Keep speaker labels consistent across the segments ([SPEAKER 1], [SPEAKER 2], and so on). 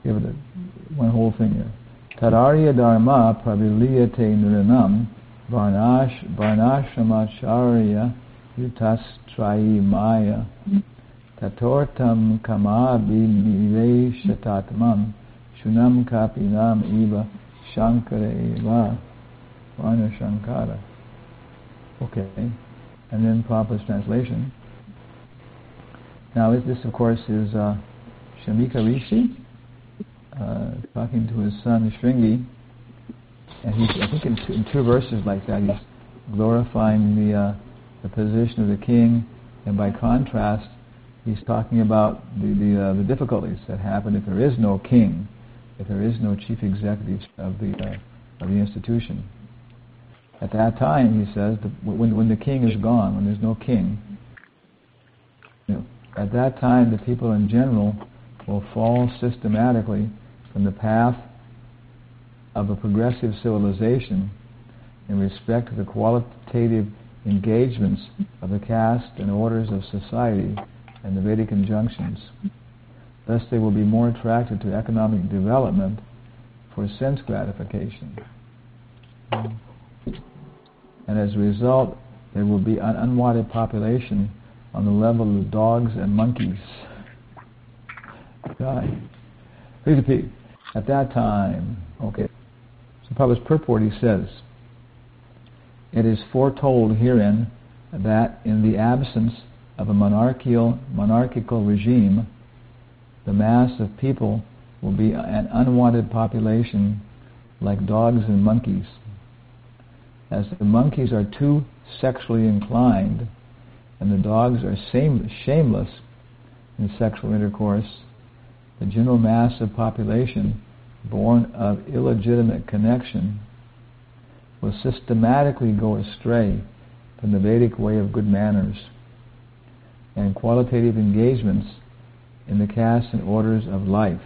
[SPEAKER 1] give it one whole thing here. Tadarya dharma praviliyate niranam varnashramacharya yutastrayi maya tatortam kamabi niveshatatmam shunam kapinam eva shankara eva varna shankara. Okay, and then Prabhupada's translation. Now this of course is Shamika Rishi talking to his son Shringi, and he's, I think in two verses like that, he's glorifying the position of the king, and by contrast, he's talking about the difficulties that happen if there is no king, if there is no chief executive of the institution. At that time, he says, when the king is gone, when there's no king, at that time the people in general will fall systematically from the path of a progressive civilization in respect to the qualitative engagements of the caste and orders of society and the Vedic injunctions. Thus they will be more attracted to economic development for sense gratification. And as a result, there will be an unwanted population on the level of dogs and monkeys. Repeat. At that time, okay. So Prabhupada's purport, he says, it is foretold herein that in the absence of a monarchical regime, the mass of people will be an unwanted population like dogs and monkeys. As the monkeys are too sexually inclined and the dogs are shameless in sexual intercourse, the general mass of population born of illegitimate connection will systematically go astray from the Vedic way of good manners and qualitative engagements in the castes and orders of life.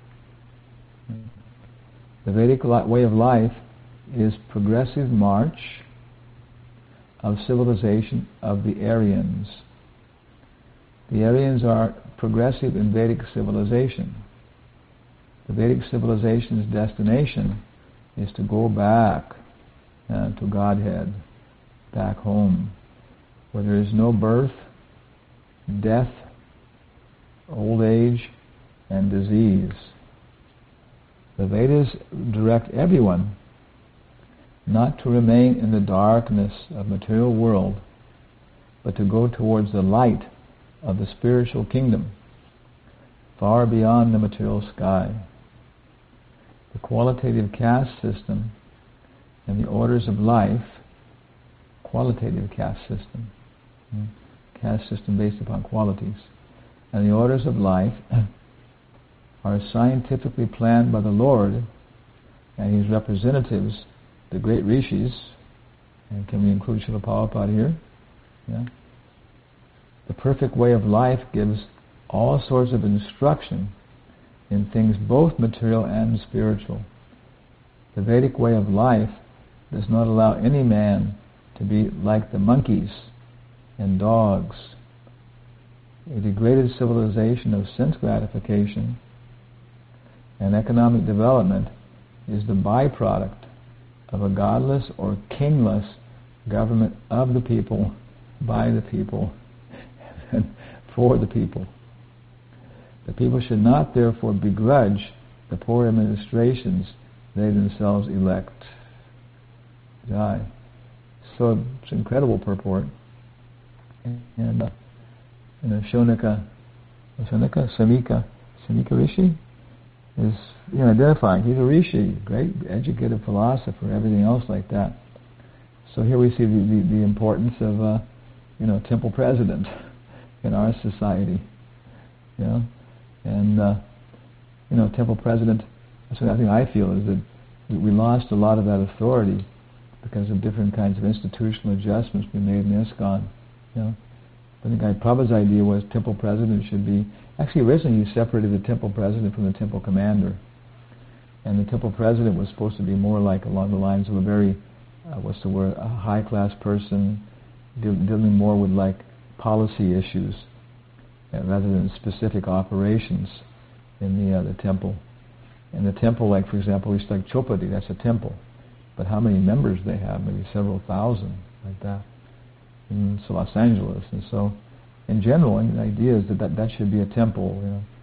[SPEAKER 1] The Vedic way of life is progressive march of civilization of the Aryans. The Aryans are progressive in Vedic civilization. The Vedic civilization's destination is to go back to Godhead, back home, where there is no birth, death, old age, and disease. The Vedas direct everyone not to remain in the darkness of material world, but to go towards the light of the spiritual kingdom, far beyond the material sky. The qualitative caste system and the orders of life, qualitative caste system based upon qualities, and the orders of life are scientifically planned by the Lord and His representatives, the great rishis. And can we include Srila Prabhupada here? Yeah. The perfect way of life gives all sorts of instruction in things both material and spiritual. The Vedic way of life does not allow any man to be like the monkeys and dogs. A degraded civilization of sense gratification and economic development is the byproduct of a godless or kingless government of the people, by the people, and for the people. The people should not therefore begrudge the poor administrations they themselves elect. So it's an incredible purport. And Samika Rishi is identifying. He's a rishi, great educated philosopher, everything else like that. So here we see the importance of temple president in our society. Temple president. So I think I feel is that we lost a lot of that authority because of different kinds of institutional adjustments we made in ISKCON. I think Prabhupada's idea was temple president should be... Actually, originally he separated the temple president from the temple commander. And the temple president was supposed to be more like along the lines of a very, a high-class person, dealing more with like policy issues rather than specific operations in the temple. And the temple, like for example, it's like Chopadi, that's a temple. But how many members they have? Maybe several thousand, like that. In Los Angeles. And so, in general, the idea is that should be a temple.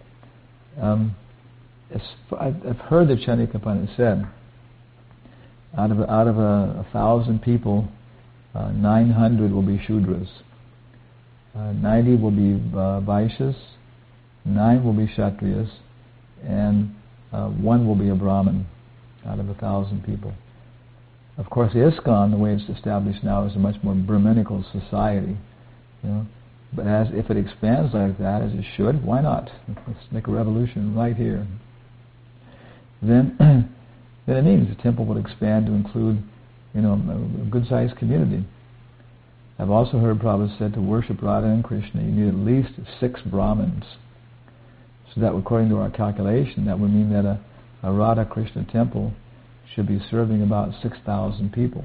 [SPEAKER 1] I've heard that Chandraketu said, out of 1,000 people, 900 will be Shudras, 90 will be Vaishyas, 9 will be Kshatriyas, and 1 will be a Brahmin out of 1,000 people. Of course, ISKCON, the way it's established now, is a much more Brahminical society. But if it expands like that, as it should, why not? Let's make a revolution right here. Then it means the temple would expand to include, a good-sized community. I've also heard Prabhupada said to worship Radha and Krishna, you need at least 6 Brahmins. So that, according to our calculation, that would mean that a Radha Krishna temple should be serving about 6,000 people.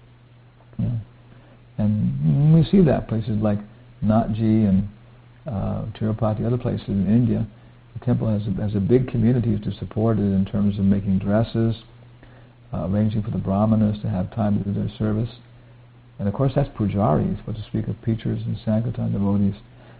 [SPEAKER 1] And we see that places like Natji and Tirupati, other places in India, the temple has a big community to support it in terms of making dresses, arranging for the brahmanas to have time to do their service. And of course that's pujaris, but to speak of preachers and Sankirtan devotees.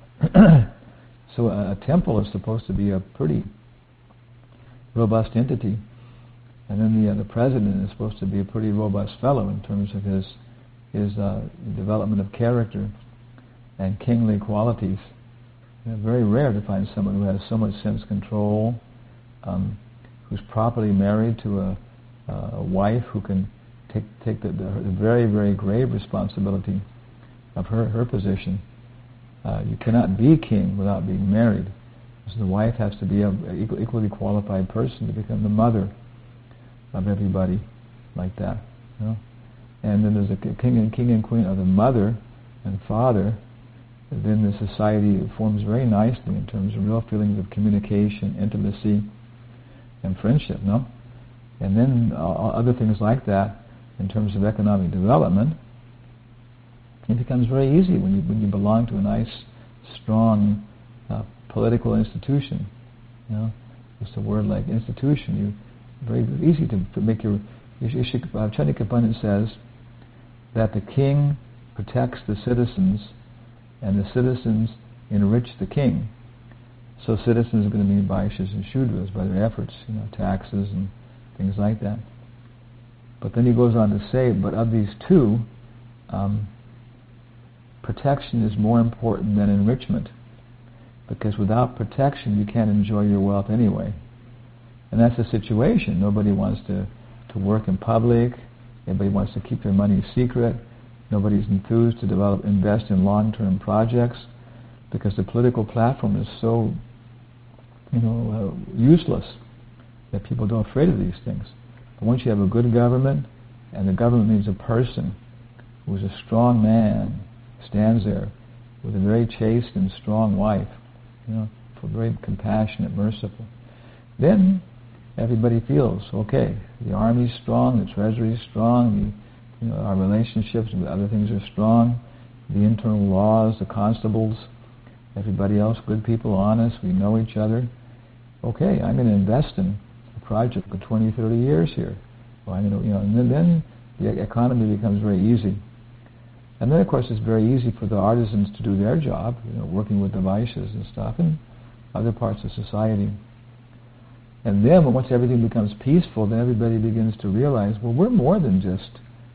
[SPEAKER 1] So a temple is supposed to be a pretty robust entity. And then the president is supposed to be a pretty robust fellow in terms of his development of character and kingly qualities. Very rare to find someone who has so much sense control, who's properly married to a wife who can take the very, very grave responsibility of her position. You cannot be king without being married. So the wife has to be an equally qualified person to become the mother of everybody, like that. And then there's a king and queen of the mother and father. Then the society forms very nicely in terms of real feelings of communication, intimacy, and friendship. And then other things like that in terms of economic development. It becomes very easy when you belong to a nice, strong political institution. Just a word like institution. Very easy to make your... Chandraketu Pandit says that the king protects the citizens and the citizens enrich the king. So citizens are going to mean Vaishyas and Shudras by their efforts, taxes and things like that. But then he goes on to say, but of these two, protection is more important than enrichment, because without protection you can't enjoy your wealth anyway. And that's the situation. Nobody wants to work in public. Everybody wants to keep their money secret. Nobody's enthused to invest in long-term projects, because the political platform is so, useless that people are afraid of these things. But once you have a good government, and the government means a person who is a strong man, stands there with a very chaste and strong wife, very compassionate, merciful, then everybody feels, okay, the army's strong, the treasury's strong, our relationships with other things are strong, the internal laws, the constables, everybody else, good people, honest, we know each other. Okay, I'm going to invest in a project for 20, 30 years here. Well, and then the economy becomes very easy. And then, of course, it's very easy for the artisans to do their job, working with the Vaishyas and stuff, and other parts of society. And then, once everything becomes peaceful, then everybody begins to realize, well, we're more than just,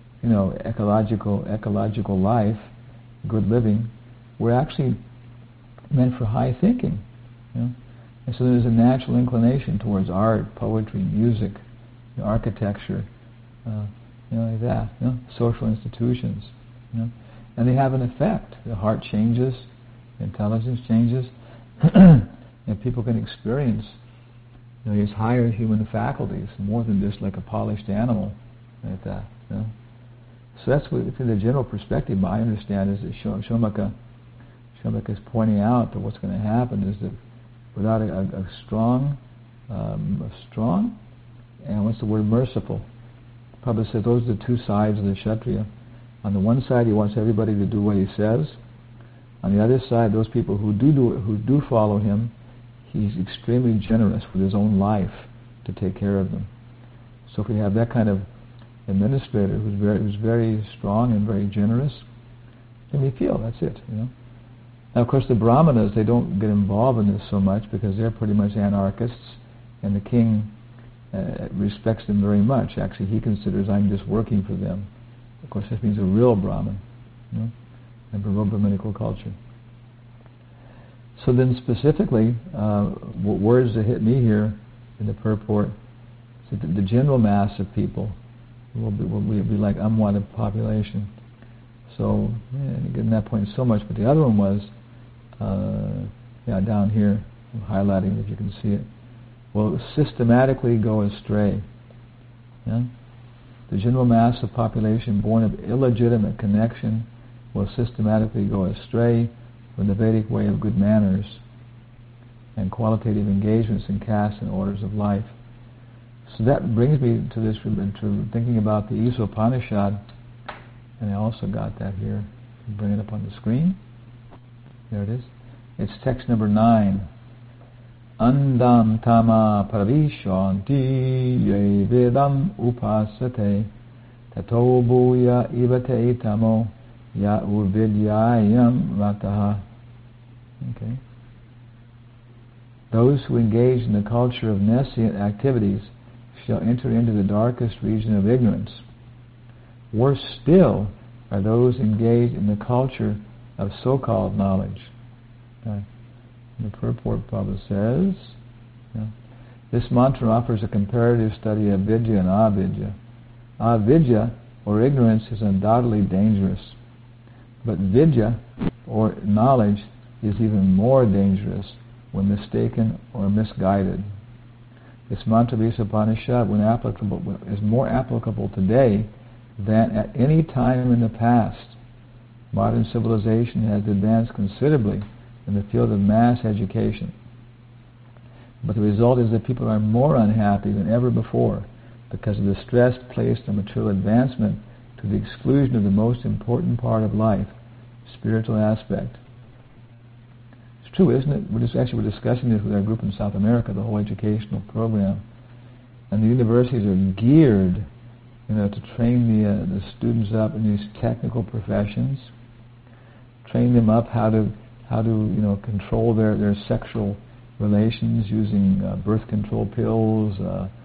[SPEAKER 1] ecological life, good living. We're actually meant for high thinking. And so there's a natural inclination towards art, poetry, music, architecture, like that. Social institutions. And they have an effect. The heart changes, intelligence changes, and people can experience these higher human faculties, more than just like a polished animal, like that. So that's what, in the general perspective, my understand is that Shomaka is pointing out that what's going to happen is that without a strong, and what's the word, merciful. Prabhupada said those are the two sides of the Kshatriya. On the one side, he wants everybody to do what he says. On the other side, those people who do follow him, he's extremely generous with his own life to take care of them. So if we have that kind of administrator who's very strong and very generous, then we feel that's it. Now, of course, the Brahmanas, they don't get involved in this so much because they're pretty much anarchists, and the king respects them very much. Actually, he considers, I'm just working for them. Of course, this means a real Brahmin, in Brahminical culture. So then specifically, words that hit me here in the purport, so the general mass of people will be like unwanted population. So, getting that point so much, but the other one was, down here, I'm highlighting if you can see it, will systematically go astray. Yeah? The general mass of population born of illegitimate connection will systematically go astray from the Vedic way of good manners and qualitative engagements in castes and orders of life. So that brings me to this, to thinking about the Upanishad, and I also got that here. I'll bring it up on the screen. There it is. It's text number 9. Andam tama pravishanti ye vedam upasate tato bhuya ivate tamo ya uvidyayam rataha. Okay. Those who engage in the culture of nescient activities shall enter into the darkest region of ignorance. Worse still are those engaged in the culture of so-called knowledge. The purport Prabhupada says, this mantra offers a comparative study of vidya and avidya. Avidya, or ignorance, is undoubtedly dangerous. But vidya, or knowledge, is even more dangerous when mistaken or misguided. This mantra of Upanishad, when applicable, is more applicable today than at any time in the past. Modern civilization has advanced considerably in the field of mass education. But the result is that people are more unhappy than ever before because of the stress placed on material advancement to the exclusion of the most important part of life, spiritual aspect. It's true, isn't it? We're discussing this with our group in South America, the whole educational program. And the universities are geared to train the students up in these technical professions, train them up how to control their sexual relations using birth control pills,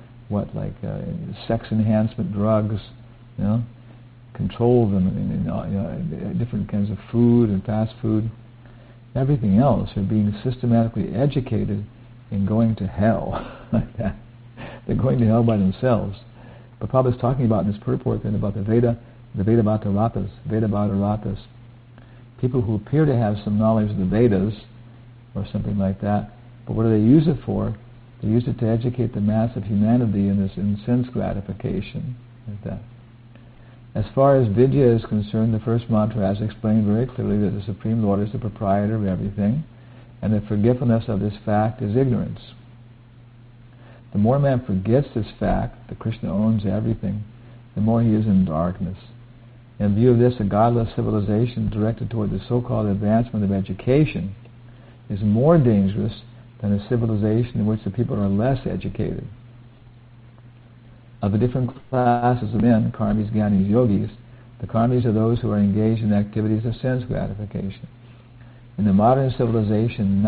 [SPEAKER 1] sex enhancement drugs, control them in different kinds of food and fast food. Everything else are being systematically educated in going to hell like that. They're going to hell by themselves. But Prabhupada is talking about in this purport then about the Vedabhataratas, people who appear to have some knowledge of the Vedas or something like that, but what do they use it for? They use it to educate the mass of humanity in sense gratification, like that. As far as Vidya is concerned, the first mantra has explained very clearly that the Supreme Lord is the proprietor of everything, and the forgetfulness of this fact is ignorance. The more man forgets this fact, that Krishna owns everything, the more he is in darkness. In view of this, a godless civilization directed toward the so-called advancement of education is more dangerous than a civilization in which the people are less educated. Of the different classes of men, karmis, gyanis, yogis, the karmis are those who are engaged in activities of sense gratification. In the modern civilization,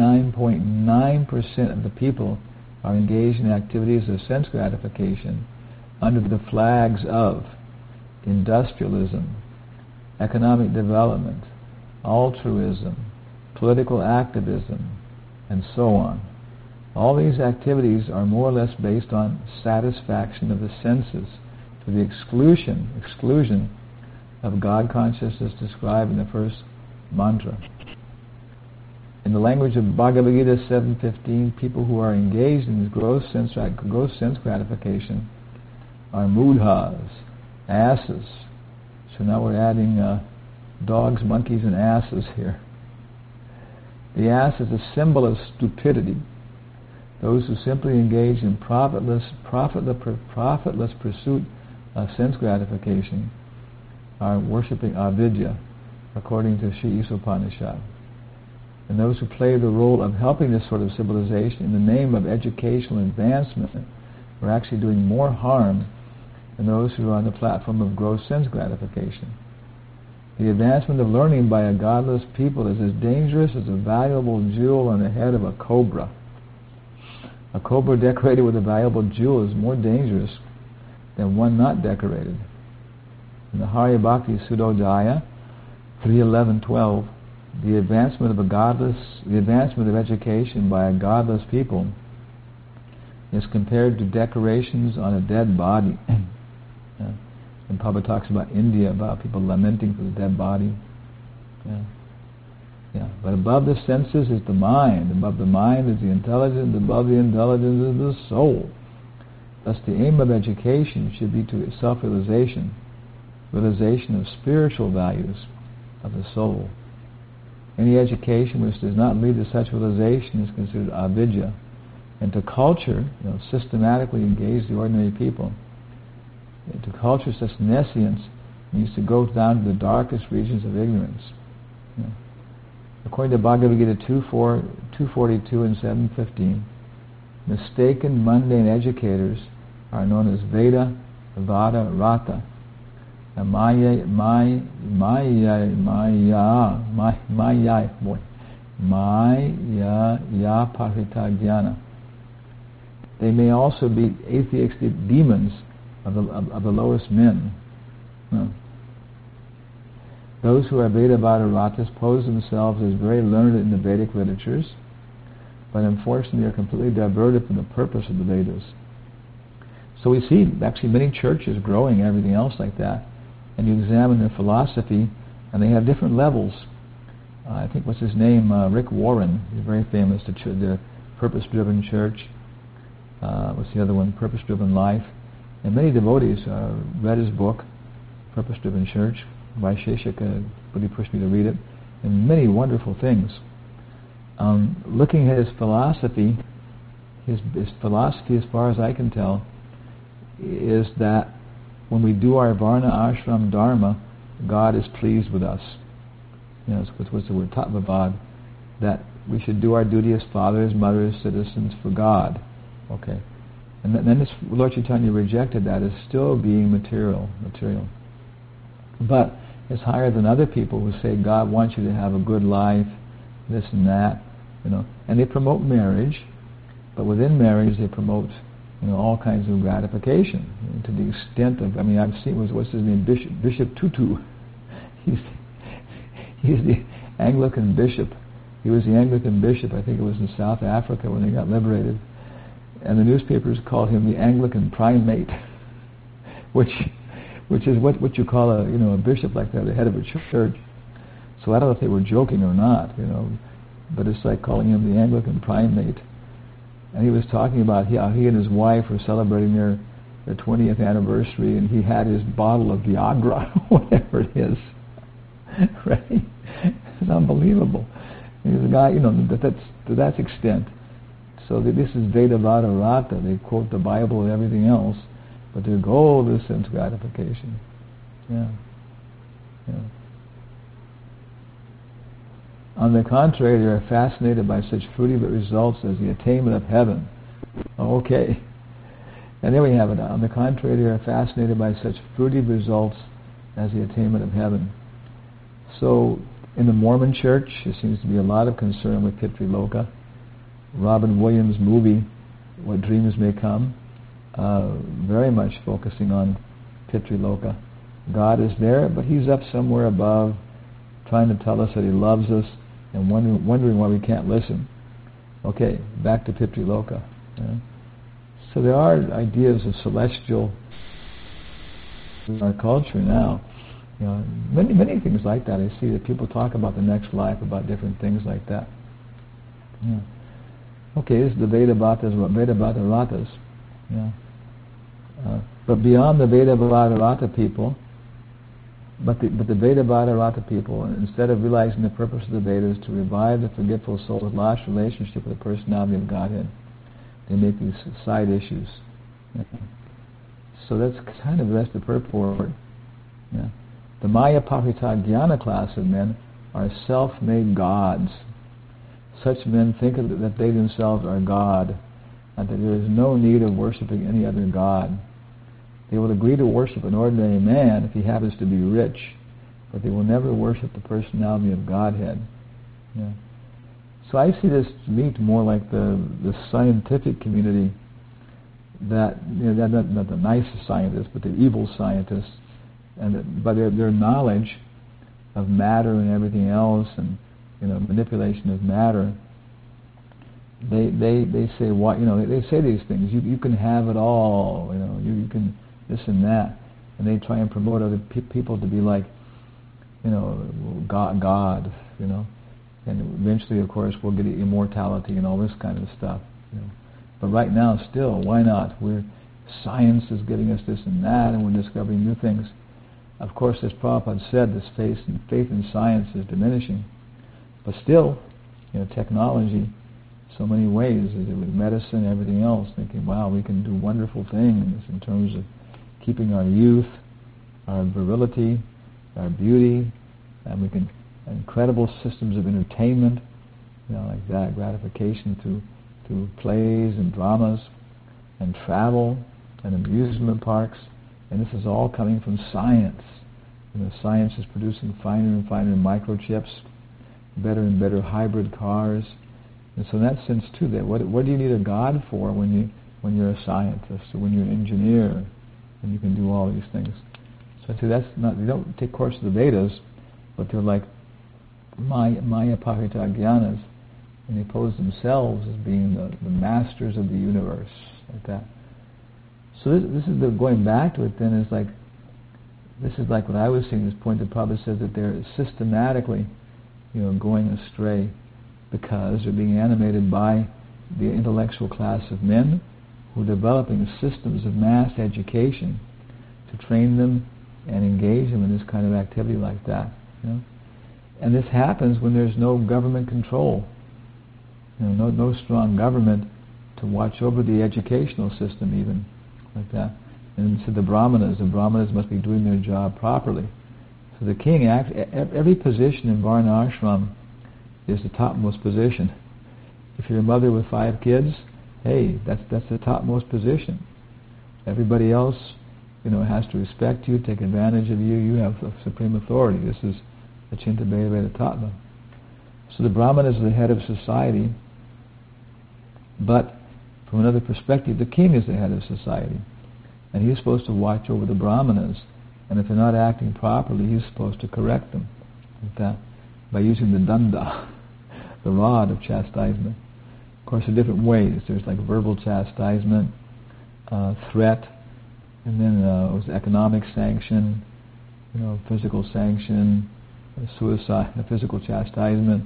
[SPEAKER 1] 99.9% of the people are engaged in activities of sense gratification under the flags of industrialism, economic development, altruism, political activism, and so on. All these activities are more or less based on satisfaction of the senses to the exclusion of God consciousness described in the first mantra. In the language of Bhagavad Gita 7.15, people who are engaged in gross sense gratification are mudhas, asses. So now we're adding dogs, monkeys, and asses here. The ass is a symbol of stupidity. Those who simply engage in profitless pursuit of sense gratification are worshipping avidya, according to Sri Upanishad. And those who play the role of helping this sort of civilization in the name of educational advancement are actually doing more harm than those who are on the platform of gross sense gratification. The advancement of learning by a godless people is as dangerous as a valuable jewel on the head of a cobra. A cobra decorated with a valuable jewel is more dangerous than one not decorated. In the Hari Bhakti Sudodaya 3.11.12, the advancement of education by a godless people is compared to decorations on a dead body. And Prabhupada talks about India, about people lamenting for the dead body. But above the senses is the mind. Above the mind is the intelligence. Above the intelligence is the soul. Thus the aim of education should be to self-realization, realization of spiritual values of the soul. Any education which does not lead to such realization is considered avidya. And to culture, systematically engage the ordinary people. To culture such nescience means to go down to the darkest regions of ignorance. According to Bhagavad Gita 242 and 715, mistaken mundane educators are known as Veda Vada Rata. Maya Parita Jnana. They may also be atheistic demons of the lowest men. Those who are Veda Vada Ratas pose themselves as very learned in the Vedic literatures, but unfortunately are completely diverted from the purpose of the Vedas. So we see actually many churches growing and everything else like that, and you examine their philosophy, and they have different levels. I think what's his name, Rick Warren, he's very famous, the Purpose-Driven Church. What's the other one? Purpose-Driven Life. And many devotees read his book, Purpose-Driven Church. Vaisheshika really pushed me to read it, and many wonderful things. Looking at his philosophy, as far as I can tell, is that when we do our Varna Ashram Dharma, God is pleased with us. What's the word? Tatvavad. That we should do our duty as fathers, mothers, citizens for God. Okay. And then this Lord Chaitanya rejected that as still being material. But it's higher than other people who say God wants you to have a good life, this and that, And they promote marriage, but within marriage they promote, all kinds of gratification to the extent of. I've seen what's his name, Bishop Tutu. He's the Anglican bishop. He was the Anglican bishop. I think it was in South Africa when they got liberated, and the newspapers called him the Anglican primate, which is what you call a bishop like that, the head of a church. So I don't know if they were joking or not, but it's like calling him the Anglican primate. And he was talking about how he and his wife were celebrating their 20th anniversary, and he had his bottle of Viagra, whatever it is. Right? It's unbelievable. And he's a guy, to that extent. So this is Veda Vada Rata. They quote the Bible and everything else, but their goal is sense gratification. Yeah. On the contrary, they are fascinated by such fruity results as the attainment of heaven. Okay. And there we have it. On the contrary, they are fascinated by such fruity results as the attainment of heaven. So, in the Mormon Church, there seems to be a lot of concern with Pitri-loka. Robin Williams' movie, What Dreams May Come, very much focusing on Pitri-loka. God is there, but He's up somewhere above, trying to tell us that He loves us, and wondering why we can't listen. Okay, back to Pitri-loka. So there are ideas of celestial in our culture now. Many things like that. I see that people talk about the next life, about different things like that. Yeah. Okay, this is the Veda Bhata Ratas. But beyond the Veda Bhata Rata people, but the Veda Vada Rata people, instead of realizing the purpose of the Vedas to revive the forgetful soul's lost relationship with the personality of Godhead, they make these side issues. So that's kind of the rest of the purport. The Maya Parita Jnana class of men are self-made gods. Such men think that they themselves are God, and that there is no need of worshiping any other god. They will agree to worship an ordinary man if he happens to be rich, but they will never worship the personality of Godhead. Yeah. So I see this meet more like the scientific community, that not the nice scientists, but the evil scientists, and that by their knowledge of matter and everything else, and manipulation of matter, they say what they say these things. You can have it all. You can this and that, and they try and promote other people to be like God. And eventually, of course, we'll get immortality and all this kind of stuff. But right now, still, why not? Science is giving us this and that, and we're discovering new things. Of course, as Prabhupada said, this faith in science is diminishing. But still, technology, so many ways, with medicine and everything else, thinking, wow, we can do wonderful things in terms of keeping our youth, our virility, our beauty, and we can incredible systems of entertainment, like that, gratification through plays and dramas, and travel and amusement parks, and this is all coming from science. Science is producing finer and finer microchips, better and better hybrid cars, and so in that sense too, that what do you need a God for when you're a scientist or when you're an engineer, and you can do all these things? So I say that's not, they don't take course of the Vedas, but they're like Maya Pahrita Jnanas, and they pose themselves as being the masters of the universe, like that. So this is going back to it. Then is like, this is like what I was seeing. This point that Prabhupada says that they're systematically, going astray because they're being animated by the intellectual class of men who are developing systems of mass education to train them and engage them in this kind of activity like that. And this happens when there's no government control. No strong government to watch over the educational system, even like that. And so the Brahmanas must be doing their job properly. So the king every position in Varna ashram is the topmost position. If you're a mother with 5 kids, hey, that's the topmost position. Everybody else, has to respect you, take advantage of you. You have supreme authority. This is Achinta Bheda Veda Tattva. So the Brahmanas are the head of society, but from another perspective, the king is the head of society, and he's supposed to watch over the Brahmanas, and if they're not acting properly, he's supposed to correct them like that, by using the danda, the rod of chastisement. Of course, there are different ways. There's like verbal chastisement, threat, and then it was economic sanction, physical sanction, suicide, physical chastisement,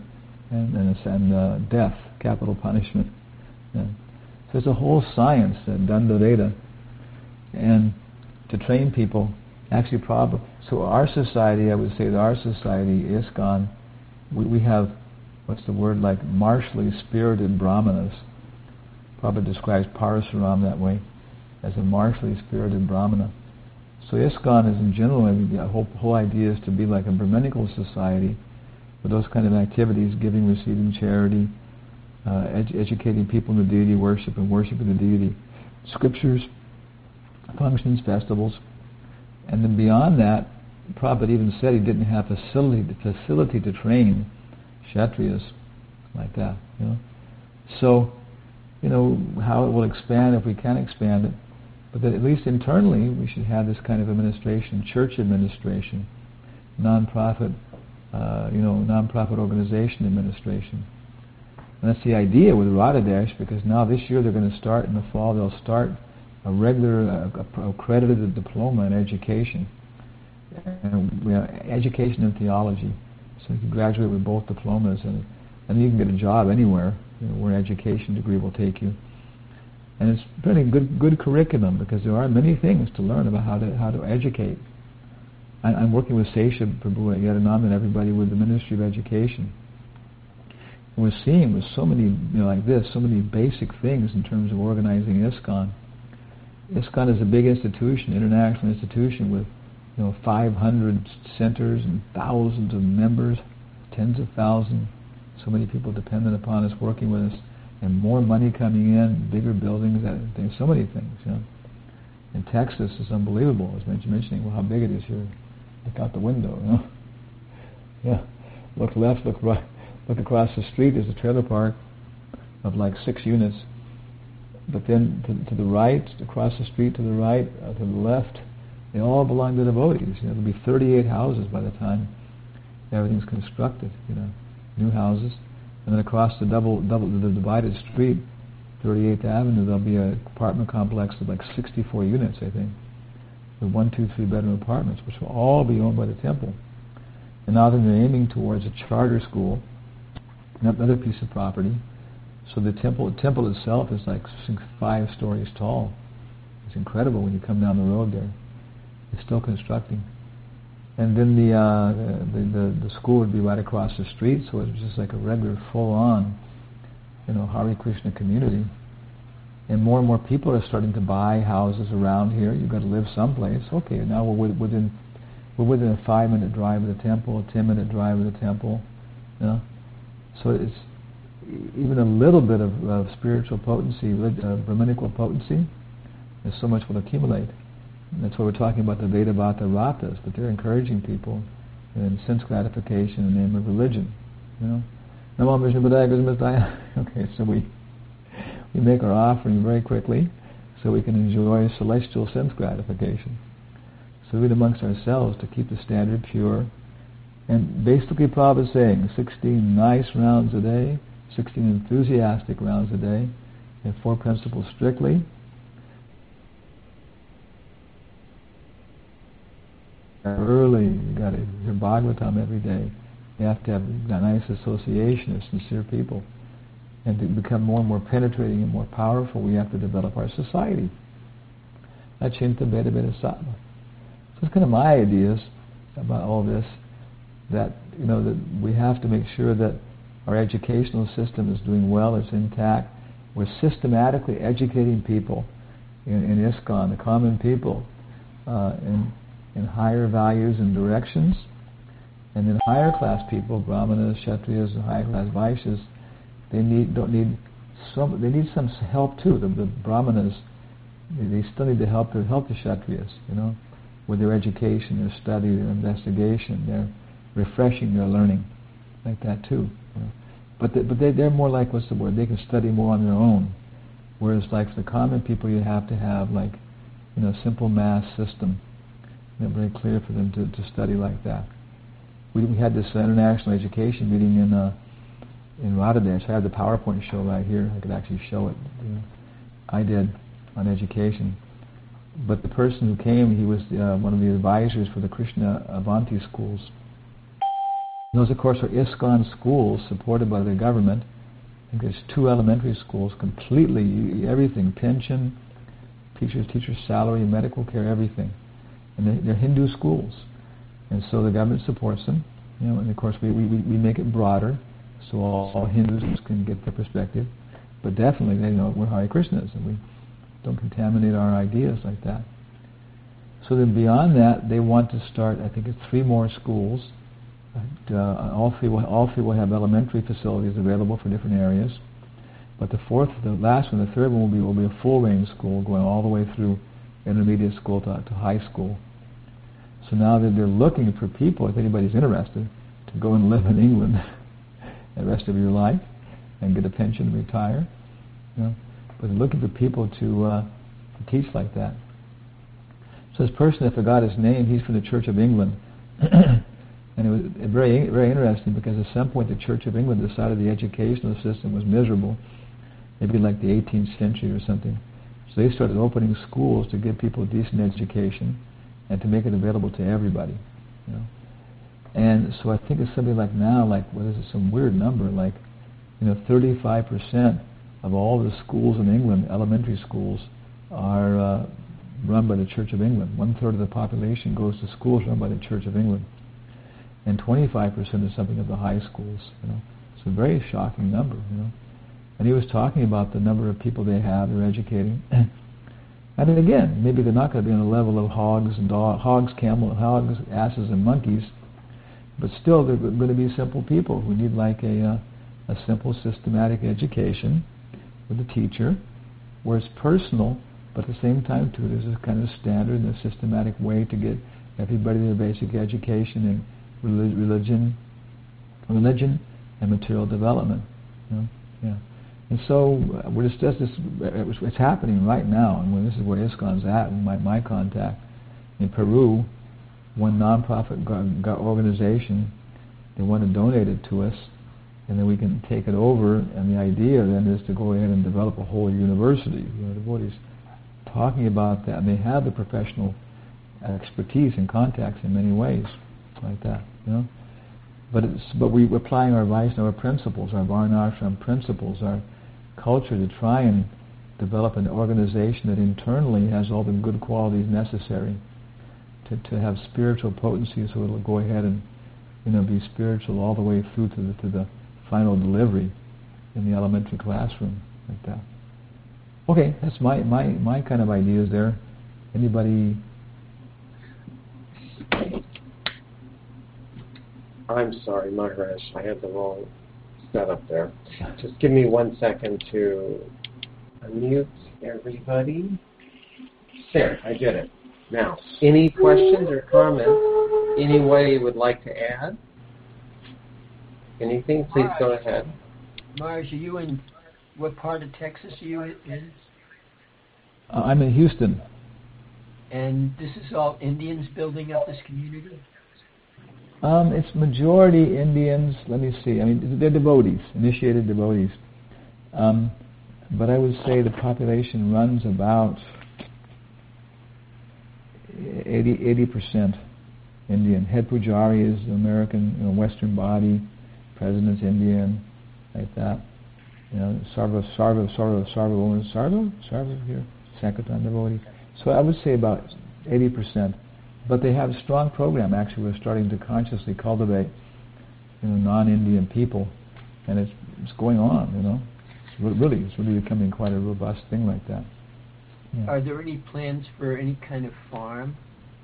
[SPEAKER 1] and death, capital punishment. Yeah. So it's a whole science, Danda Veda, and to train people. Actually, so our society, I would say that our society, ISKCON, we have, what's the word, like martially spirited Brahmanas. Prabhupada describes Parasuram that way, as a martially spirited Brahmana. So ISKCON is in general, the whole idea is to be like a Brahminical society with those kind of activities, giving, receiving, charity, educating people in the deity worship and worshiping the deity, scriptures, functions, festivals. And then beyond that, Prabhupada even said he didn't have facility to train Kshatriyas like that. So, how it will expand if we can expand it. But that at least internally we should have this kind of administration, church administration, non-profit organization administration. And that's the idea with Radhadesh, because now this year they're going to start, in the fall they'll start a regular accredited diploma in education, and education and theology. So you can graduate with both diplomas, and you can get a job anywhere where an education degree will take you. And it's pretty good curriculum, because there are many things to learn about how to educate. I'm working with Sesha Prabhu at Yadananda and everybody with the Ministry of Education. And we're seeing with so many like this, so many basic things in terms of organizing ISKCON. ISKCON is a big institution, international institution with 500 centers and thousands of members, tens of thousands. So many people dependent upon us, working with us. and more money coming in, bigger buildings, so many things. In Texas, it's unbelievable. I was mentioning how big it is here. Look out the window. Yeah. Look left, look right, look across the street. There's a trailer park of like 6 units. But then to the right, across the street, to the right, to the left, they all belong to devotees. There'll be 38 houses by the time everything's constructed. New houses, and then across the the divided street, 38th Avenue, there'll be an apartment complex of like 64 units, I think, with 1, 2, 3 bedroom apartments, which will all be owned by the temple. And now they're aiming towards a charter school, another piece of property. So the temple itself is like 5 stories tall. It's incredible when you come down the road there. It's still constructing. And then the school would be right across the street, so it was just like a regular full-on, Hare Krishna community. And more people are starting to buy houses around here. You've got to live someplace. Okay, now we're within a 5-minute drive of the temple, a 10-minute drive of the temple. So it's even a little bit of spiritual potency, Brahminical potency. There's so much will accumulate. And that's why we're talking about the Vedavata Ratas, that they're encouraging people in sense gratification in the name of religion. Namo Vishnu Padaya Gosmastaya. Okay, so we make our offering very quickly so we can enjoy celestial sense gratification. So we amongst ourselves to keep the standard pure. And basically Prabhupada is saying 16 nice rounds a day, 16 enthusiastic rounds a day, and 4 principles strictly. Early, you got to hear Bhagavatam every day. You have to have a nice association of sincere people. And to become more and more penetrating and more powerful, we have to develop our society. Achinta Beda Beda Sattva. So it's kind of my ideas about all this, that that we have to make sure that our educational system is doing well, it's intact. We're systematically educating people in ISKCON, the common people, in higher values and directions, and then higher class people, Brahmanas, Kshatriyas, and higher class Vaishyas, they need some help too. The Brahmanas, they still need to help the Kshatriyas, with their education, their study, their investigation, their refreshing their learning, like that too. But they're more like, what's the word? They can study more on their own. Whereas like for the common people, you have to have like, a simple mass system. Very clear for them to study like that. We had this international education meeting in Radhadesh. I have the PowerPoint show right here. I could actually show it. I did on education. But the person who came, he was one of the advisors for the Krishna Avanti schools. Those, of course, are ISKCON schools supported by the government. I think there's 2 elementary schools, completely everything, pension, teacher's salary, medical care, everything. And they're Hindu schools. And so the government supports them. And of course we make it broader so all Hindus can get their perspective. But definitely they know we're Hare Krishnas and we don't contaminate our ideas like that. So then beyond that, they want to start, I think it's 3 more schools. All three will have elementary facilities available for different areas. But the last one, the third one will be a full range school going all the way through intermediate school to high school. So now that they're looking for people, if anybody's interested, to go and live in England the rest of your life and get a pension and retire. But they're looking for people to teach like that. So this person, I forgot his name, he's from the Church of England. And it was very, very interesting because at some point the Church of England decided the educational system was miserable, maybe like the 18th century or something. So they started opening schools to give people a decent education and to make it available to everybody. And so I think it's something like now, some weird number, 35% of all the schools in England, elementary schools, are run by the Church of England. 1/3 of the population goes to schools run by the Church of England. And 25% is something of the high schools. It's a very shocking number. And he was talking about the number of people they're educating. And then again, maybe they're not going to be on the level of hogs, asses, and monkeys, but still they're going to be simple people who need a simple systematic education, with the teacher, where it's personal, but at the same time too, there's a kind of standard and a systematic way to get everybody their basic education in religion and material development. You know? Yeah. And so we're just this. It's happening right now, and when this is where ISKCON's at. My contact in Peru, one nonprofit organization, they want to donate it to us, and then we can take it over. And the idea then is to go ahead and develop a whole university. You know, the devotees talking about that, and they have the professional expertise and contacts in many ways, like that. You know, but we're applying our Vaishnava principles, our Varnashram principles, our culture to try and develop an organization that internally has all the good qualities necessary to have spiritual potency, so it'll go ahead and be spiritual all the way through to the final delivery in the elementary classroom, like that. Okay, that's my kind of ideas there. Anybody?
[SPEAKER 2] I'm sorry, Maharaj, I had the wrong setup there. Just give me 1 second to unmute everybody. There, I did it. Now, any questions or comments anybody you would like to add? Anything, please go ahead.
[SPEAKER 3] Maharaj, are you in, what part of Texas are you in?
[SPEAKER 1] I'm in Houston.
[SPEAKER 3] And this is all Indians building up this community?
[SPEAKER 1] It's majority Indians. Let me see. I mean, they're devotees, initiated devotees. But I would say the population runs about 80% Indian. Head Pujari is American, Western body. President's Indian, like that. Sarva here, Sankirtan devotee. So I would say about 80%. But they have a strong program. Actually, we're starting to consciously cultivate, non-Indian people, and it's going on. It's really becoming quite a robust thing like that. Yeah.
[SPEAKER 3] Are there any plans for any kind of farm?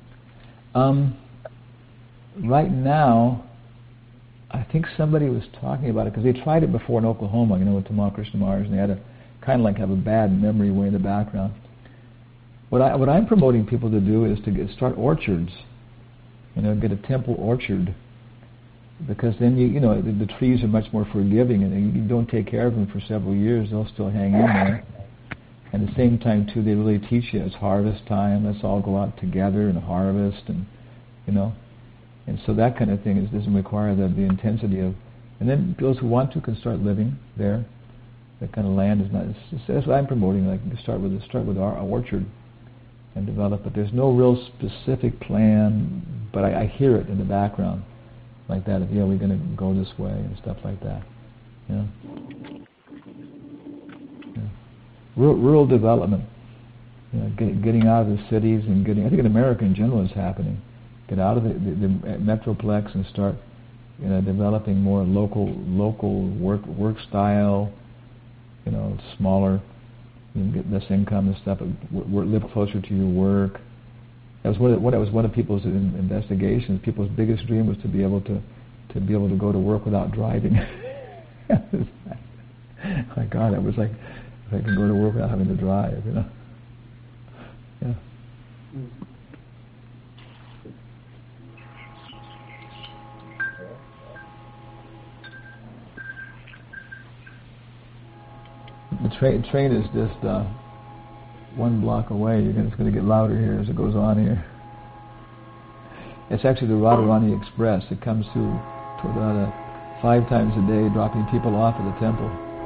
[SPEAKER 1] Right now, I think somebody was talking about it because they tried it before in Oklahoma, with Tamal Krishna Maharaj, and they had to kind of like have a bad memory way in the background. What I'm promoting people to do is to start orchards, get a temple orchard, because then the trees are much more forgiving, and you don't take care of them for several years, they'll still hang in there. And at the same time too, they really teach you it's harvest time. Let's all go out together and harvest, and and so that kind of thing doesn't require the intensity of. And then those who want to can start living there. That kind of land is not. That's what I'm promoting. Like start with our orchard and develop it. There's no real specific plan, but I hear it in the background, like that. We're going to go this way and stuff like that. Yeah. Rural development. Getting out of the cities and I think in America in general is happening. Get out of the metroplex and start, developing more local work style. Smaller. You can get less income and stuff. Live closer to your work. That was one of people's investigations. People's biggest dream was to be able to go to work without driving. My God, it was like if I can go to work without having to drive. Yeah. The train is just 1 block away. It's going to get louder here as it goes on here. It's actually the Radharani Express. It comes through about 5 times a day, dropping people off at the temple.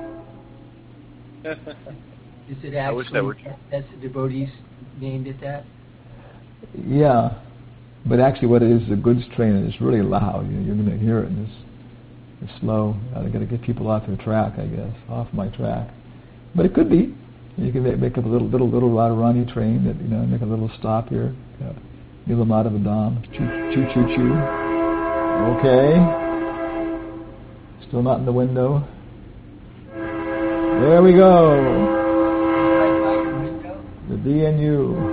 [SPEAKER 3] Is it actually that's the devotees named it that?
[SPEAKER 1] Yeah, but actually, what it is a goods train, and it's really loud. You're going to hear it, and it's slow. I got to get people off their track, I guess, off my track. But it could be. You can make up a little Radharani train that make a little stop here. Nilamadavadam, choo choo choo. Okay. Still not in the window. There we go. The DNU.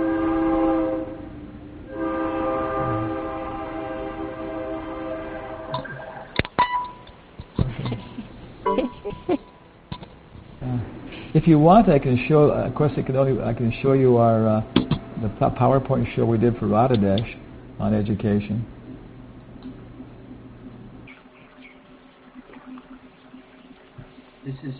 [SPEAKER 1] if you want, I can show. Of course, I can show you our the PowerPoint show we did for Radhadesh on education.
[SPEAKER 3] This is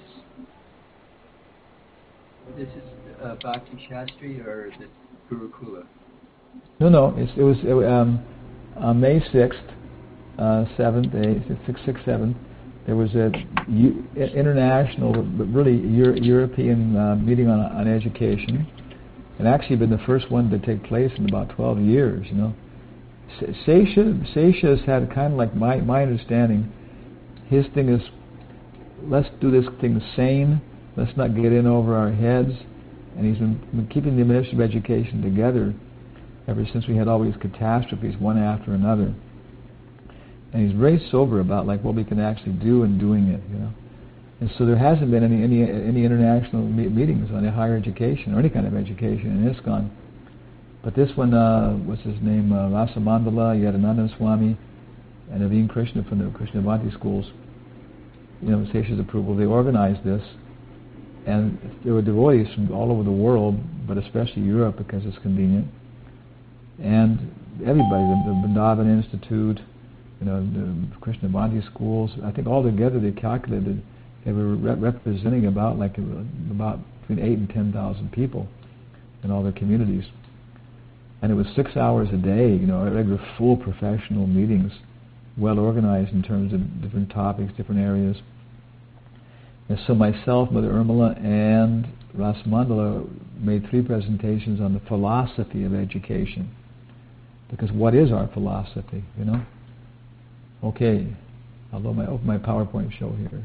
[SPEAKER 3] Bhakti Shastri or the Gurukula?
[SPEAKER 1] No. It was May 6th, 7th, 6th, 7th. There was an international, but really European meeting on education. It actually been the first one to take place in about 12 years. You know, Sesha's had kind of like my understanding. His thing is, let's do this thing sane. Let's not get in over our heads. And he's been keeping the administrative education together ever since we had all these catastrophes, one after another. And he's very sober about like what we can actually do in doing it, you know. And so there hasn't been any international meetings on higher education or any kind of education in ISKCON. But this one, what's his name, Rasa Mandala, Yadananda Swami, and Naveen Krishna from the Krishnavati schools, you know, Sesha's approval, they organized this. And there were devotees from all over the world, but especially Europe because it's convenient. And everybody, the Vrindavan Institute, you know, the Krishnavati schools, I think all together they calculated they were representing about between 8,000 and 10,000 people in all their communities. And it was 6 hours a day, you know, regular full professional meetings, well organized in terms of different topics, different areas. And so myself, Mother Urmila, and Rasamandala made 3 presentations on the philosophy of education. Because what is our philosophy, you know? Okay, I'll open my PowerPoint show here.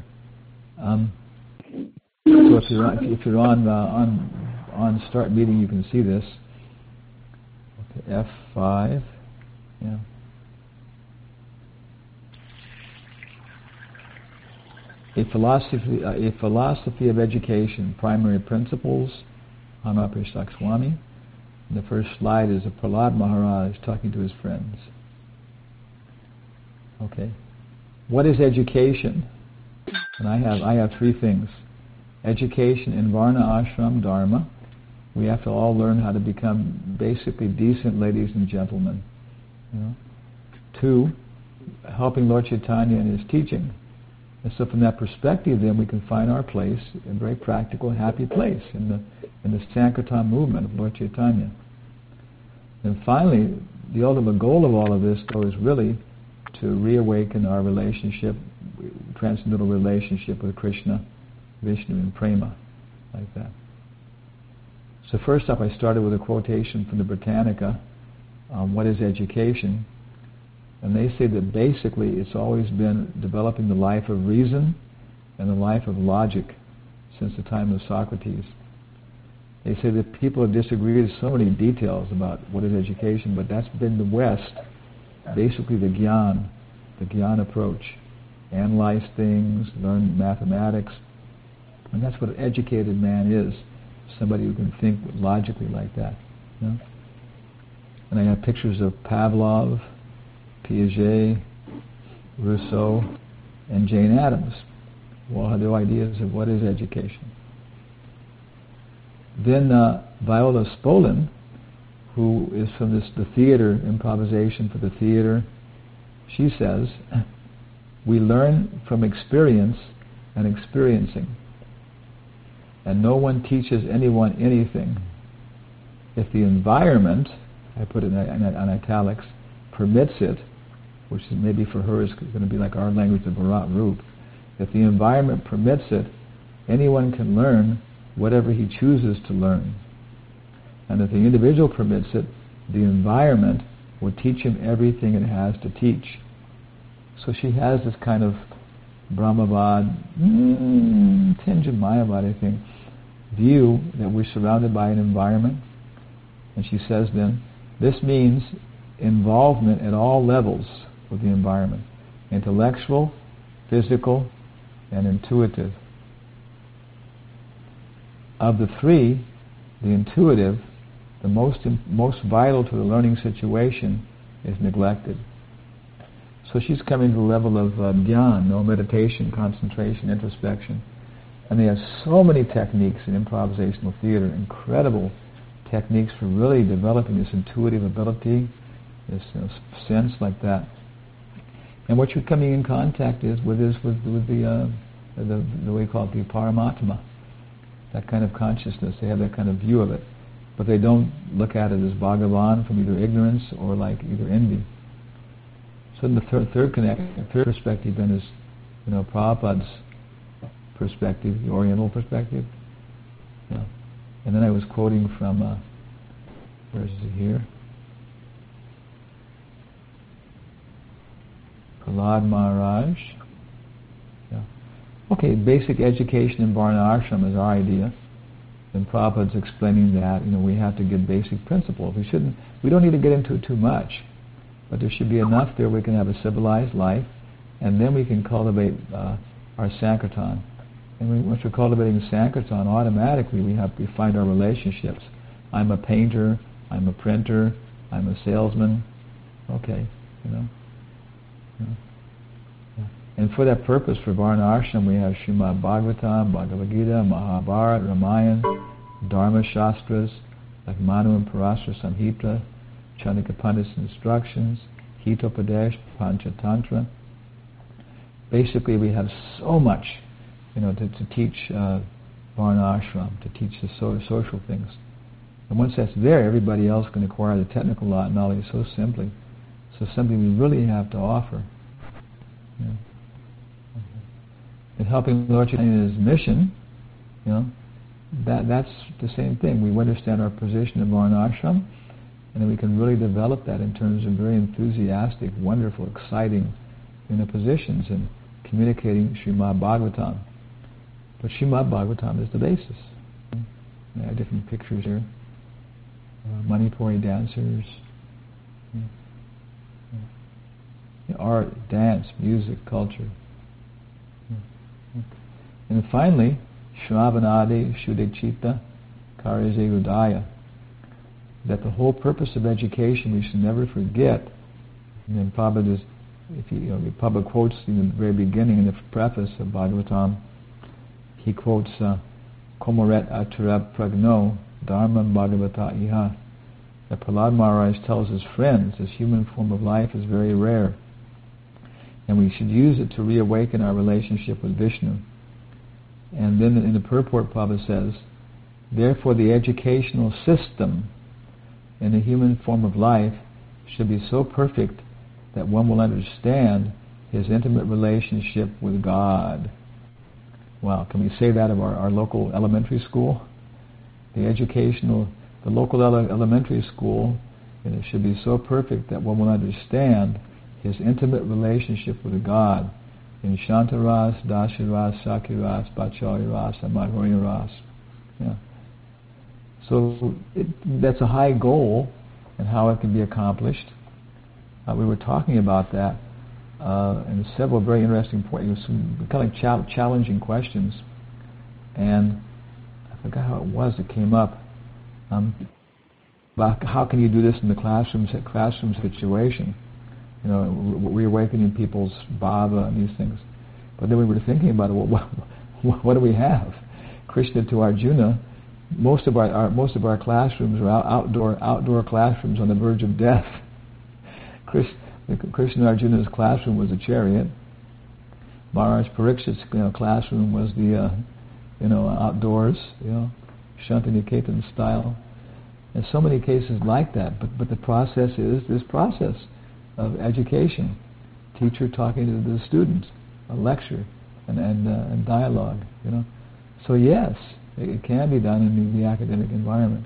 [SPEAKER 1] So if you're on start meeting, you can see this. Okay, F5, yeah. A philosophy of education, primary principles, Hamaprishak Swami. And the first slide is a Prahlad Maharaj talking to his friends. Okay. What is education? And I have 3 things. Education in Varna Ashram Dharma. We have to all learn how to become basically decent ladies and gentlemen. You know? 2, helping Lord Chaitanya in his teaching. And so from that perspective, then we can find our place, a very practical, happy place in the Sankirtan movement of Lord Chaitanya. And finally, the ultimate goal of all of this, though, is really to reawaken our relationship, transcendental relationship with Krishna, Vishnu, and Prema, like that. So first up, I started with a quotation from the Britannica on what is education. And they say that basically it's always been developing the life of reason and the life of logic since the time of Socrates. They say that people have disagreed with so many details about what is education, but that's been the West, basically the Gyan approach. Analyze things, learn mathematics, and that's what an educated man is, somebody who can think logically like that. You know? And I have pictures of Pavlov, Piaget, Rousseau, and Jane Addams, who all had their ideas of what is education. Then Viola Spolin, who is from the theater, improvisation for the theater, she says, we learn from experience and experiencing, and no one teaches anyone anything. If the environment, I put it in italics, permits it, which is maybe for her is going to be like our language of Bharat Roop. If the environment permits it, anyone can learn whatever he chooses to learn. And if the individual permits it, the environment will teach him everything it has to teach. So she has this kind of Brahmavad, tinge of Mayavad, I think, view that we're surrounded by an environment. And she says then, this means involvement at all levels with the environment, intellectual, physical, and intuitive. Of the 3, the intuitive, the most vital to the learning situation, is neglected. So she's coming to the level of Gyan, no meditation, concentration, introspection. And they have so many techniques in improvisational theater, incredible techniques for really developing this intuitive ability, this sense like that. And what you're coming in contact with the way we call it the Paramatma, that kind of consciousness. They have that kind of view of it, but they don't look at it as Bhagavan from either ignorance or like either envy. So the third perspective then is, Prabhupada's perspective, the Oriental perspective. Yeah. And then I was quoting from, where is it here? Prahlad Maharaj. Yeah. Okay, basic education in Varna Ashram is our idea. And Prabhupada's explaining that, we have to get basic principles. We don't need to get into it too much, but there should be enough there we can have a civilized life, and then we can cultivate our Sankirtan. And once we're cultivating Sankirtan, automatically we find our relationships. I'm a painter, I'm a printer, I'm a salesman. Okay, Yeah. And for that purpose, for Varna Ashram, we have Srimad Bhagavatam, Bhagavad Gita, Mahabharata, Ramayana, Dharma Shastras, like Manu and Parasara Samhita, Chandika Pandit's instructions, Hitopadesh, Panchatantra. Basically, we have so much, to teach Varna Ashram, to teach the social things. And once that's there, everybody else can acquire the technical knowledge so simply. So something we really have to offer. Yeah. In helping Lord Chaitanya in his mission, that's the same thing. We understand our position in Varna Ashram, and then we can really develop that in terms of very enthusiastic, wonderful, exciting positions in communicating Srimad Bhagavatam. But Srimad Bhagavatam is the basis. I have different pictures here. Manipuri dancers, art, dance, music, culture. And finally, Shravanadi Shuddhicitta Karyaje Hridaya. That the whole purpose of education we should never forget. And then Prabhupada Prabhupada quotes in the very beginning, in the preface of Bhagavatam, he quotes Komaret Aturab Pragno Dharmam Bhagavata Iha. That Prahlad Maharaj tells his friends this human form of life is very rare, and we should use it to reawaken our relationship with Vishnu. And then in the purport, Prabhupada says, therefore the educational system in the human form of life should be so perfect that one will understand his intimate relationship with God. Wow, can we say that of our local elementary school? The local elementary school, it should be so perfect that one will understand his intimate relationship with God in Shantaras, Dasharas, Sakiras, Bacharyaras, and Madhuryaras. Yeah. So that's a high goal, and how it can be accomplished. We were talking about that in several very interesting points, some kind of challenging questions, and I forgot how it was that came up. About how can you do this in the classroom situation? Reawakening people's bhava and these things. But then we were thinking about it. What do we have? Krishna to Arjuna. Most of our classrooms are outdoor classrooms on the verge of death. Krishna Arjuna's classroom was a chariot. Maharaj Parikshit's classroom was the outdoors, Shantiniketan style. And so many cases like that. But the process is this process of education, teacher talking to the students, a lecture and dialogue. So yes, it can be done in the academic environment.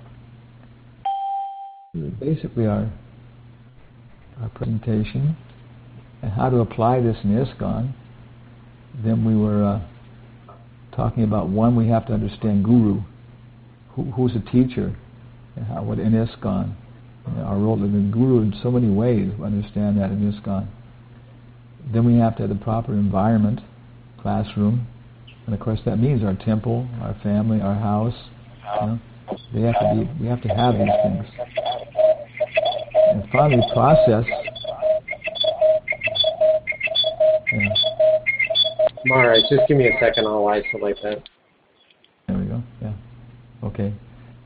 [SPEAKER 1] Basically, our presentation and how to apply this in ISKCON. Then we were talking about one, we have to understand Guru, who's a teacher, and what in ISKCON. Our role in the Guru in so many ways, we understand that in ISKCON. Then we have to have the proper environment, classroom, and of course that means our temple, our family, our house. We have to have these things. And finally, process.
[SPEAKER 2] Maharaj, just give me a second, I'll isolate that.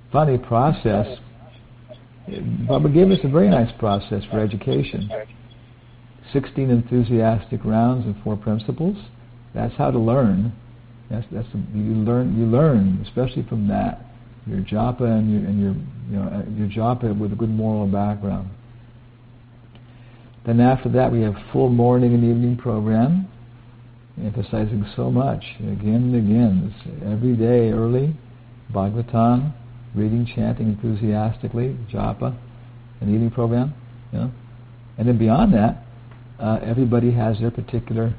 [SPEAKER 1] funny process. Baba gave us a very nice process for education. 16 enthusiastic rounds and 4 principles. That's how to learn. You learn, especially from that. Your japa and your japa with a good moral background. Then after that, we have full morning and evening program, emphasizing so much again and again. It's every day early, Bhagavatam, reading, chanting enthusiastically, japa, and evening program. And then beyond that, everybody has their particular,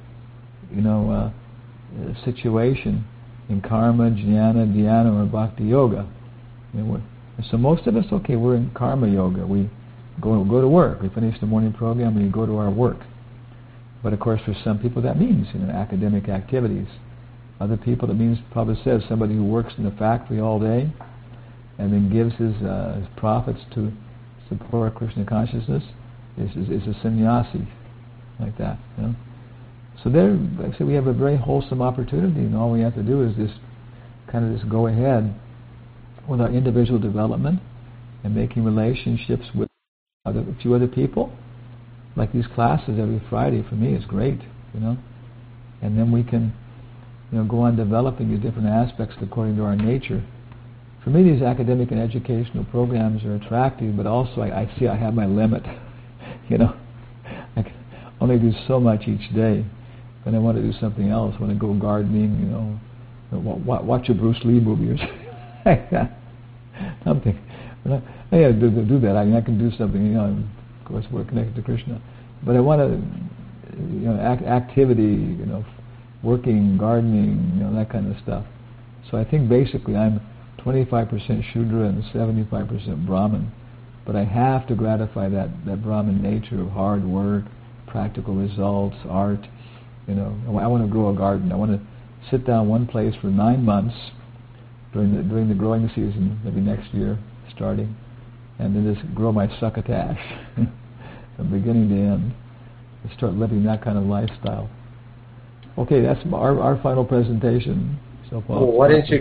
[SPEAKER 1] situation in karma, jnana, dhyana, or bhakti yoga. So most of us, we're in karma yoga. We go to work. We finish the morning program, we go to our work. But of course, for some people, that means academic activities. Other people, that means, Prabhupada says, somebody who works in the factory all day and then gives his profits to support Krishna consciousness is a sannyasi, like that. So there, like I said, we have a very wholesome opportunity, and all we have to do is just go ahead with our individual development and making relationships with a few other people. Like these classes every Friday for me is great, and then we can, go on developing the different aspects according to our nature. For me, these academic and educational programs are attractive, but also I see I have my limit. I can only do so much each day. And I want to do something else. I want to go gardening, watch a Bruce Lee movie or something like that. Something. I have to do that. I can do something, of course we're connected to Krishna. But I want to, activity, working, gardening, that kind of stuff. So I think basically I'm 25% Shudra and 75% Brahmin. But I have to gratify that Brahmin nature of hard work, practical results, art. I want to grow a garden. I want to sit down one place for 9 months during the growing season, maybe next year, starting, and then just grow my succotash from beginning to end, and start living that kind of lifestyle. Okay, that's our final presentation. So far.
[SPEAKER 2] Well, why don't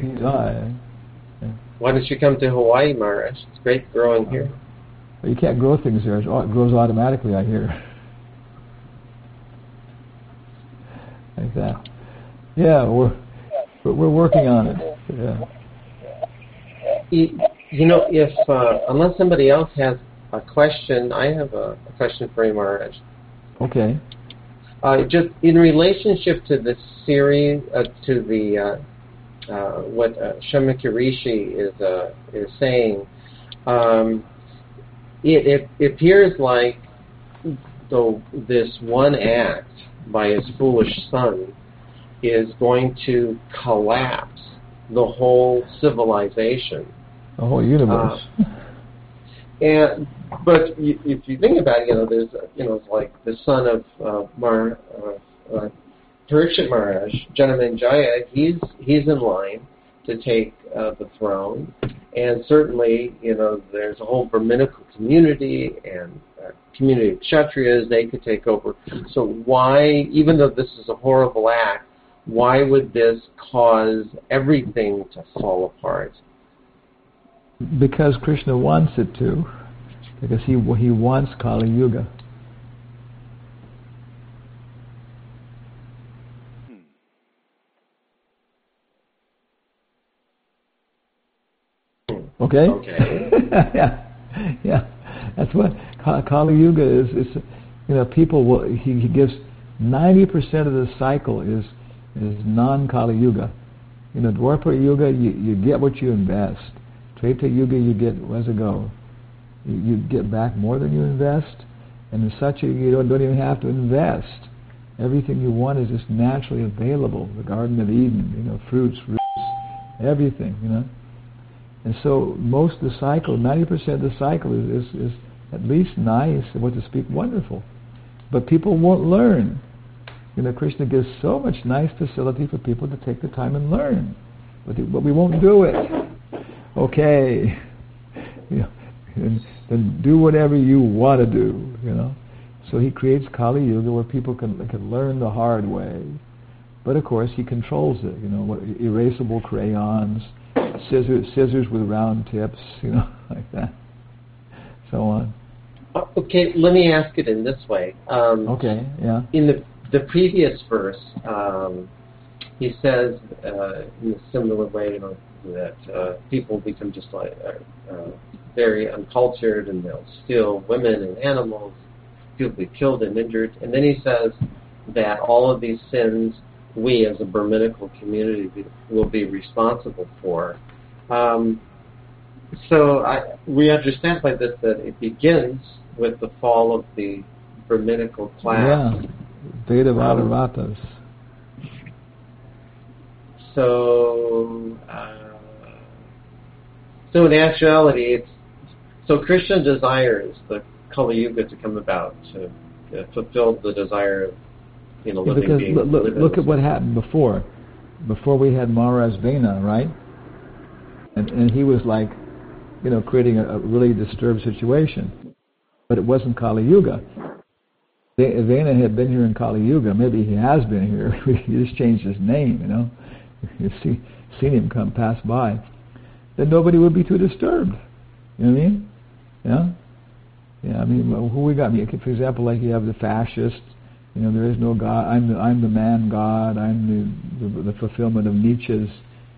[SPEAKER 2] you come to Hawaii, Maharaj? It's great growing here.
[SPEAKER 1] Well, you can't grow things there. It grows automatically, I hear. Like that. Yeah, we're working on it. Yeah.
[SPEAKER 2] If unless somebody else has a question, I have a question for you, Maharaj.
[SPEAKER 1] Okay.
[SPEAKER 2] Just in relationship to this series, to the what Shakyamuni Rishi is saying, it appears like this one act by his foolish son is going to collapse the whole civilization,
[SPEAKER 1] the whole universe.
[SPEAKER 2] But if you think about it, there's it's like the son of Parikshit Maharaj, Janamanjaya. He's in line to take the throne, and certainly there's a whole Brahminical community and community of Kshatriyas. They could take over. So why, even though this is a horrible act, why would this cause everything to fall apart?
[SPEAKER 1] Because Krishna wants it to. Because he wants Kali Yuga. Okay? Yeah. That's what Kali Yuga is. It's, people will. He gives 90% of the cycle is non-Kali Yuga. Dwapara Yuga, you get what you invest. Treta Yuga, you get, where's it go? You get back more than you invest. And in Satya Yuga, you don't even have to invest. Everything you want is just naturally available. The Garden of Eden, fruits, roots, everything, And so most of the cycle, 90% of the cycle is at least nice, what to speak, wonderful. But people won't learn. Krishna gives so much nice facility for people to take the time and learn. But we won't do it. Okay. Then do whatever you want to do, So he creates Kali Yuga where people can learn the hard way. But of course he controls it, erasable crayons, scissors with round tips, like that, so on.
[SPEAKER 2] Okay, let me ask it in this way.
[SPEAKER 1] Okay, yeah.
[SPEAKER 2] In the previous verse, he says in a similar way that people become just like very uncultured, and they'll steal women and animals, people will be killed and injured. And then he says that all of these sins we as a Brahminical community will be responsible for. So we understand by this that it begins with the fall of the Brahminical class.
[SPEAKER 1] Yeah, Vedavadaratas.
[SPEAKER 2] So in actuality, so Krishna desires the Kali Yuga to come about to fulfill the desire of living
[SPEAKER 1] because
[SPEAKER 2] beings.
[SPEAKER 1] Look at what happened before. Before we had Maharaj Vena, right? And he was like, creating a really disturbed situation. But it wasn't Kali Yuga. Vena had been here in Kali Yuga. Maybe he has been here. He just changed his name, You've seen him pass by. Then nobody would be too disturbed. You know what I mean? Yeah? Yeah, I mean, who we got? For example, like you have the fascists. There is no God. I'm the man God. I'm the fulfillment of Nietzsche's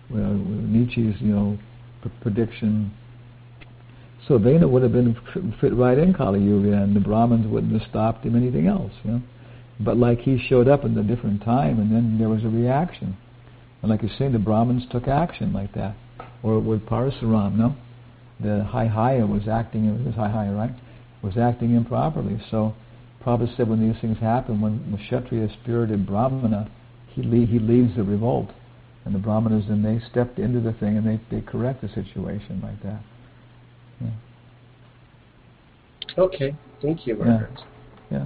[SPEAKER 1] prediction. So Vena would have been fit right in Kali Yuga, and the Brahmins wouldn't have stopped him anything else. But like he showed up in a different time, and then there was a reaction. And like you're saying, the Brahmins took action like that. Or with Parasuram, the Haya was acting. It was Haya, right? Was acting improperly. So Prabhupada said when these things happen, when the Kshatriya spirited Brahmana, he leads the revolt, and the Brahmanas then they stepped into the thing and they correct the situation like that. Yeah.
[SPEAKER 2] Okay, thank you, Margaret.
[SPEAKER 1] Yeah.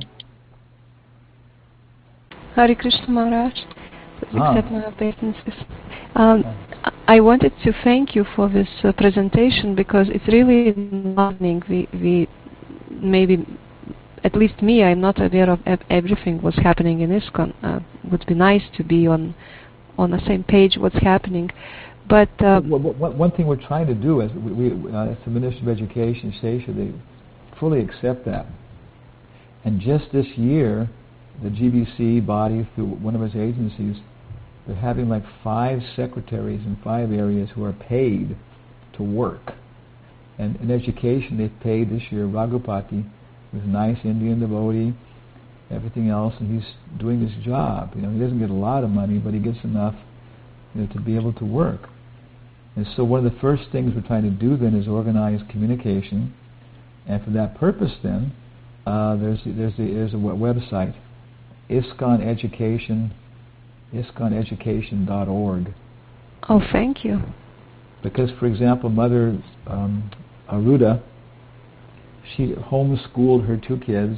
[SPEAKER 4] Hare Krishna Maharaj, please accept my obeisances. I wanted to thank you for this presentation because it's really enlightening. We maybe, at least me, I'm not aware of everything what's happening in ISKCON. Would be nice to be on the same page what's happening. But
[SPEAKER 1] one thing we're trying to do is we as the Ministry of Education, Sesha, they fully accept that. And just this year, the GBC body, through one of its agencies, they're having like 5 secretaries in 5 areas who are paid to work. And in education, they've paid this year Raghupati, who's a nice Indian devotee, everything else, and he's doing his job. He doesn't get a lot of money, but he gets enough to be able to work. And so one of the first things we're trying to do then is organize communication, and for that purpose then, there's a website, ISKCONeducation.org.
[SPEAKER 4] Oh, thank you.
[SPEAKER 1] Because, for example, Mother Aruda, she homeschooled her 2 kids,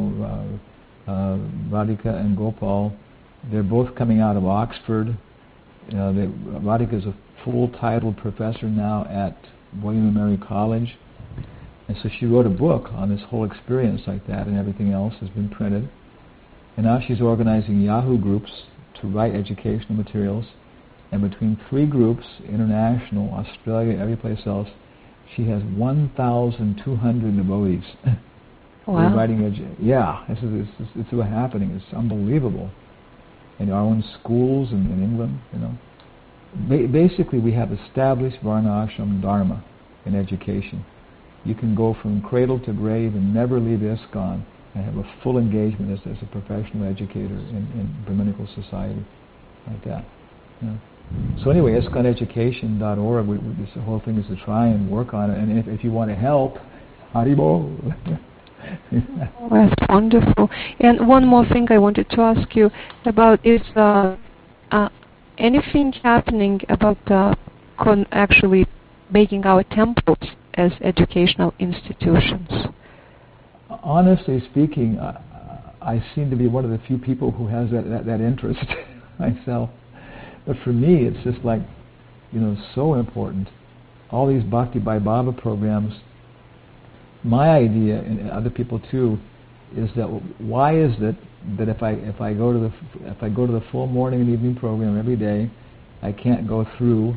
[SPEAKER 1] Radhika and Gopal. They're both coming out of Oxford. Radhika is a full-titled professor now at William & Mary College. And so she wrote a book on this whole experience like that, and everything else has been printed. And now she's organizing Yahoo groups to write educational materials. And between 3 groups, international, Australia, every place else, she has 1,200 devotees.
[SPEAKER 4] Wow.
[SPEAKER 1] Writing it's happening. It's unbelievable. In our own schools in England, Basically, we have established Varnashram Dharma in education. You can go from cradle to grave and never leave ISKCON and have a full engagement as a professional educator in Brahminical society, like that. So anyway, ISKCONeducation.org, this whole thing is to try and work on it. And if you want to help, Haribol.
[SPEAKER 4] That's wonderful. And one more thing I wanted to ask you about is anything happening about actually making our temples as educational institutions?
[SPEAKER 1] Honestly speaking, I seem to be one of the few people who has that interest myself. But for me, it's just like, so important. All these Bhakti by Baba programs. My idea, and other people too, is that why is it that if I go to the full morning and evening program every day, I can't go through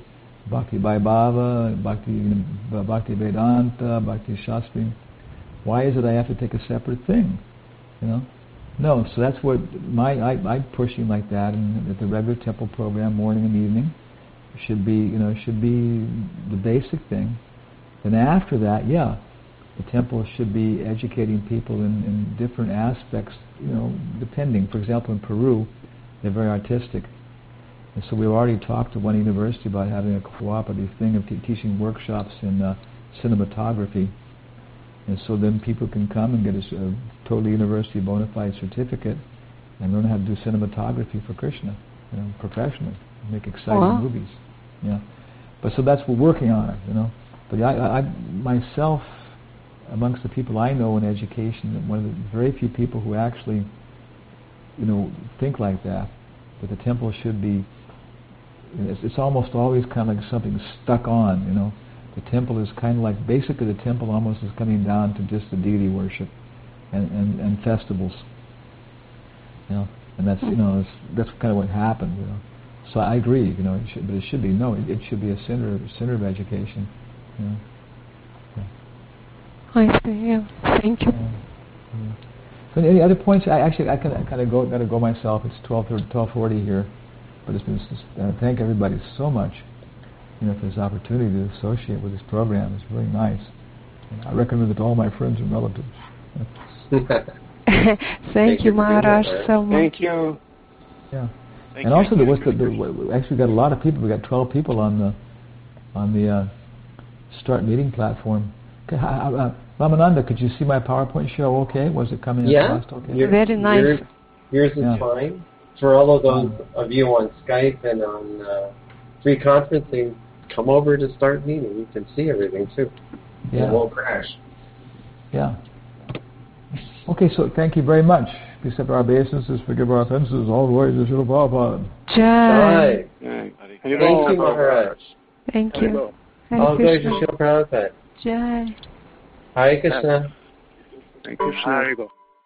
[SPEAKER 1] Bhakti Vaibhava, Bhakti Vedanta, Bhakti Shastri. Why is it I have to take a separate thing? No, so that's what I'm pushing like that, and that the regular temple program, morning and evening, should be the basic thing. And after that, the temple should be educating people in different aspects, depending. For example, in Peru, they're very artistic. And so we've already talked to one university about having a cooperative thing of teaching workshops in cinematography. And so then people can come and get a totally university bona fide certificate and learn how to do cinematography for Krishna, professionally, make exciting movies. Yeah. But so that's, we're working on it, But I myself, amongst the people I know in education, one of the very few people who actually, think like that the temple should be, it's almost always kind of like something stuck on, The temple is kind of like, basically the temple almost is coming down to just the deity worship and festivals, and that's, that's kind of what happened, So I agree, it should be, it should be a center of education,
[SPEAKER 4] I see, yeah. Thank you.
[SPEAKER 1] So any other points? I kind of got to go myself. It's 12:40 here, but it's been thank everybody so much, for this opportunity to associate with this program. It's really nice. And I recommend it to all my friends and relatives.
[SPEAKER 4] Thank you, Maharaj, so much.
[SPEAKER 5] Thank you.
[SPEAKER 1] Yeah. Thank and also, we actually got a lot of people. We got 12 people on the Start Meeting platform. Ramananda, could you see my PowerPoint show okay? Was it coming across okay?
[SPEAKER 4] Very nice.
[SPEAKER 2] Yours is fine. For all of those of you on Skype and on free conferencing, come over to Start Meeting. You can see everything too.
[SPEAKER 1] Yeah.
[SPEAKER 2] It won't crash.
[SPEAKER 1] Yeah. Okay, so thank you very much. Accept our obeisances, forgive our offenses, all the ways of Srila Prabhupada.
[SPEAKER 4] Jai.
[SPEAKER 2] Thank you, Maharaj.
[SPEAKER 4] Thank you.
[SPEAKER 2] All glories to Srila Prabhupada.
[SPEAKER 4] Jai.
[SPEAKER 2] Hare Krishna.
[SPEAKER 5] Thank you, Hare